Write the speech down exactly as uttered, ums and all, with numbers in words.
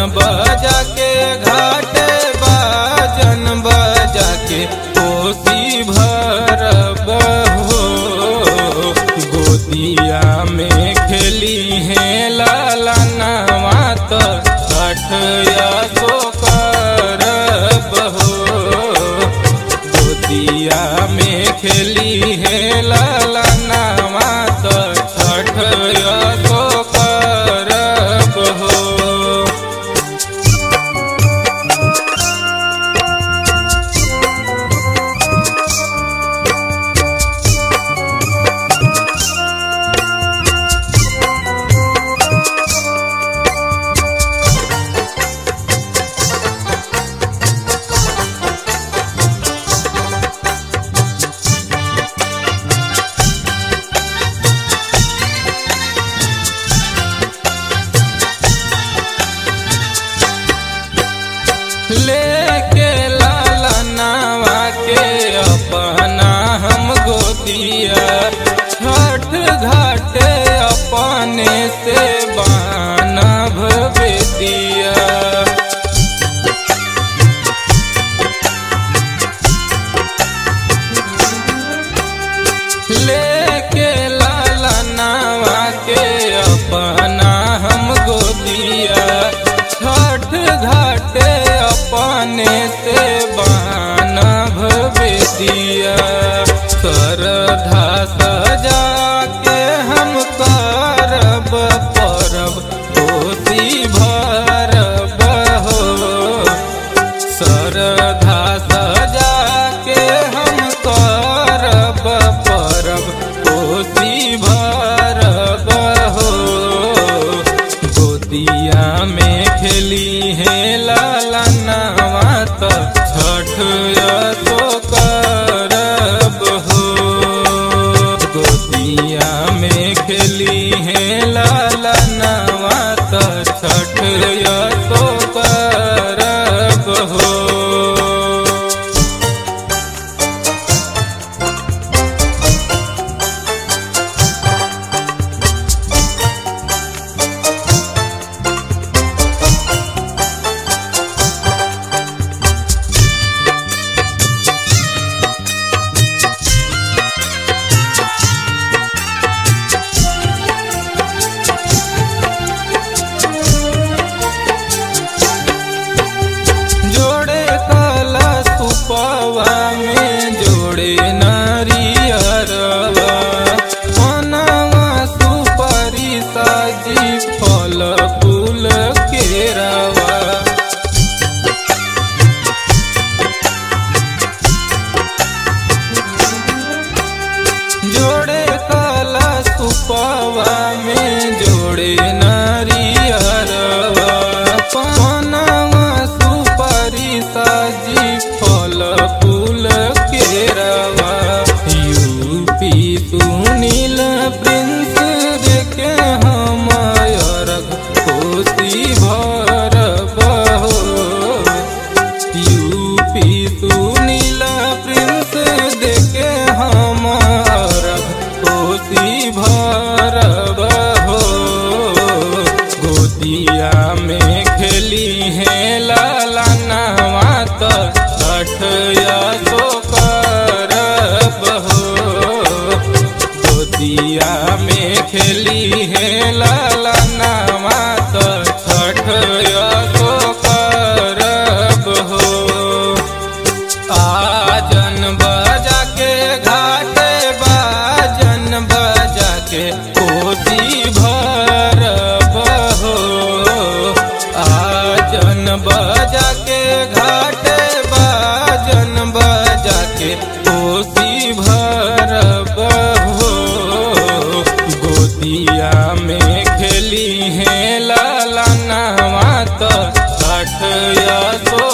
बजा के घाटे बाजन बजा के कोसी भरब हो। गोदिया में खेली है लाला नवा तो छठ यसो करब हो। गोदिया में खेली है लाला नवा तो छठ यसो करब हो। लेके लाला नवा के अपना हम गोदिया छठ घाटे अपने से बानभ बेदिया। लेके लाला नवा के अपना हम गोदिया छठ घाटे अपने से बानभ बेदिया। श्रद्धा सजा के हम करब परब कोसी भरब हो। श्रद्धा सजा के हम करब परब कोसी भरब हो। गोदिया में खेली है लाला नवा तो छठ यसो करब हो। गोदिया में खेली है लाला नवा तो छठ यसो करब हो। पवा में जोड़े नारियरवा मनवा सुपारी साजी फल फूल केरावा। जोड़े काला सुपवा में जोड़े नारियरवा मनवा सुपारी साजी फल फूल केरावा। यूपी सुनील प्रिंस देखे हम अरग कोसी भरब हो। यूपी सुनील प्रिंस देखे हम अरग कोसी भरब हो। गोदिया में खेली है लाला नवा तो छठ यसो करब हो। गोदिया में खेली है लाला नवा तो छठ यसो करब हो। आजन बजा के घाटे बाजन बजा के कोसी भरब हो। आजन बजा के घाटे बाजन बजा के कोसी भरब हो। गोदिया में खेली है लाला नवा तो छठ यसो